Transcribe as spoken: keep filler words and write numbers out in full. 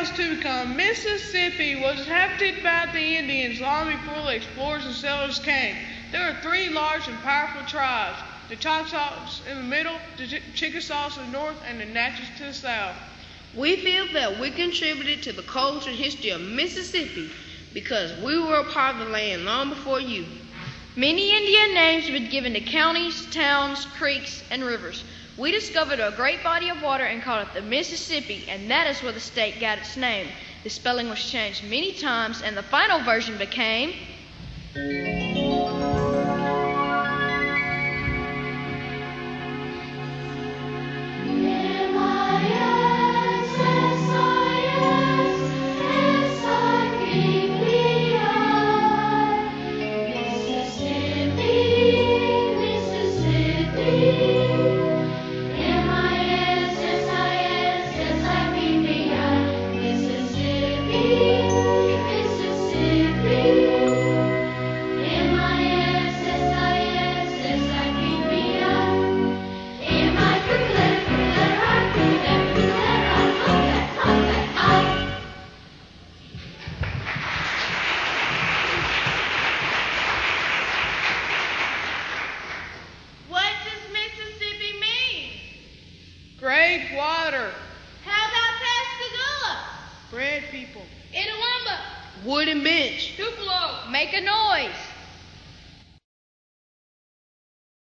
was to become. Mississippi was inhabited by the Indians long before the explorers and settlers came. There were three large and powerful tribes, the Choctaws in the middle, the Ch- Chickasaws in the north, and the Natchez to the south. We feel that we contributed to the culture and history of Mississippi because we were a part of the land long before you. Many Indian names have been given to counties, towns, creeks, and rivers. We discovered a great body of water and called it the Mississippi, and that is where the state got its name. The spelling was changed many times, and the final version became... Great water. How about Pascagoula? Bread people. Itawamba. Wooden bench. Tupelo. Make a noise.